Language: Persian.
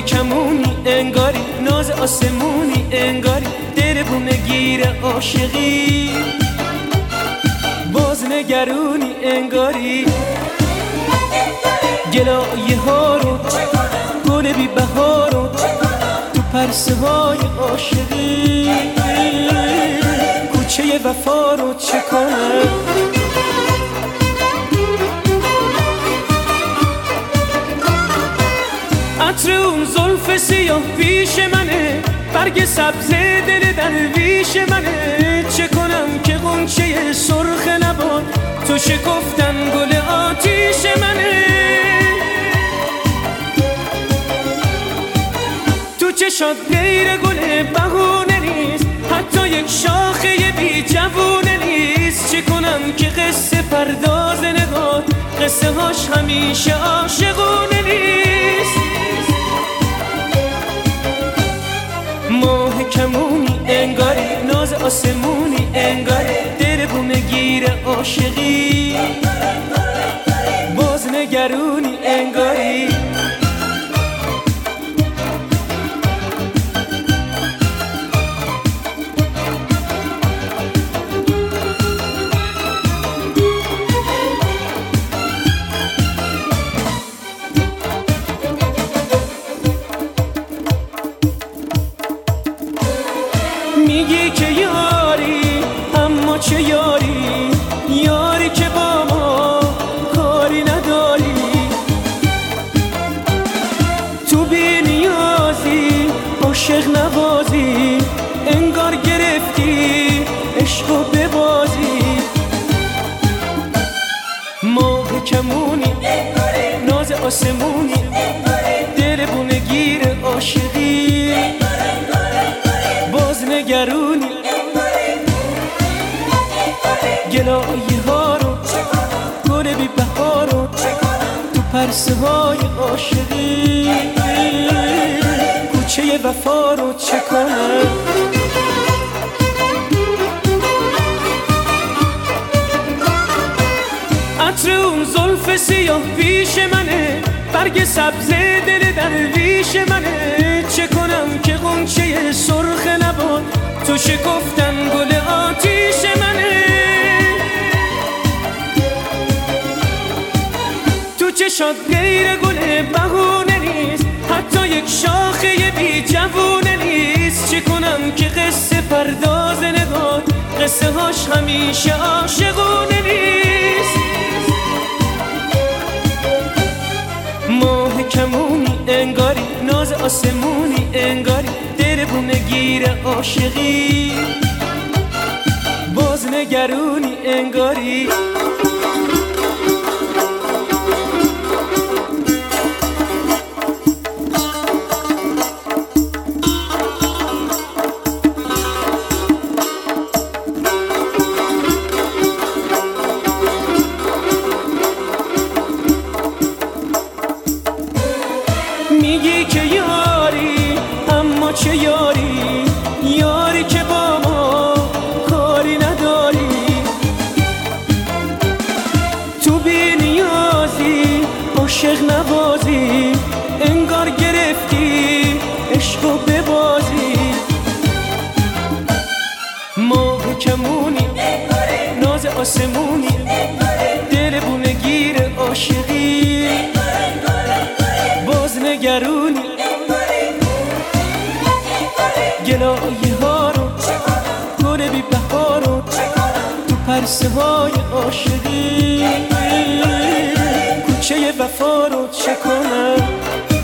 کمونی انگاری، ناز آسمونی انگاری، دل بوم گیر عاشقی، باز نگرونی انگاری. گلایه ها رو، گل بی بهار رو، تو پرسه های عاشقی، کوچه وفا رو چه کنم؟ عطر اون زلف سیاه پیش منه، برگ سبز دل درویش منه. چه کنم که غنچه سرخ لبات تو شکفتن گل آتیش منه. تو چشات غیر گل بهونه نیست، حتی یک شاخه بی جوونه نیست. چه کنم که قصه پرداز نگاه، قصه هاش همیشه عاشقونه نیست. ماه کمونی انگاری، ناز آسمونی انگاری، دل بوم گیر عاشقی، باز نگرونی انگاری. میگی که یاری، اما چه یاری؟ یاری که با ما کاری نداری. تو بی نیازی، عاشق نوازی، انگار گرفتی عشقو ببازی. ماه کمونی، ناز آسمونی، دل بوم گیر عاشقی، باز نگرونی. گلایه ها رو، گل بی بهار رو، تو پرسه های عاشقی، کوچه وفا رو چه کنم؟ عطر اون زلف سیاه پیش منه، برگ سبز دل درویش منه. چه کنم که غنچه سرخ لبات تو شکفتن گل آتیش منه. تو چشات غیر گل بهونه نیست، حتی یک شاخه بی جوونه نیست. چه کنم که قصه پرداز نگاه، قصه هاش همیشه عاشقونه نیست. ماه کمونی انگاری، ناز آسمونی انگاری، دل بوم گیر عاشقی، باز نگرونی انگاری. میگی که یاری، اما چه یاری؟ یاری که با ما کاری نداری. تو بی نیازی، عاشق نوازی، انگار گرفتی عشقو ببازی. ماه کمونی، ناز آسمونی، دل بوم گیر عاشقی، باز نگرونی. گلایه ها رو، گل بی بهار رو، تو پرسه های عاشقی، کوچه وفا رو چه کنم؟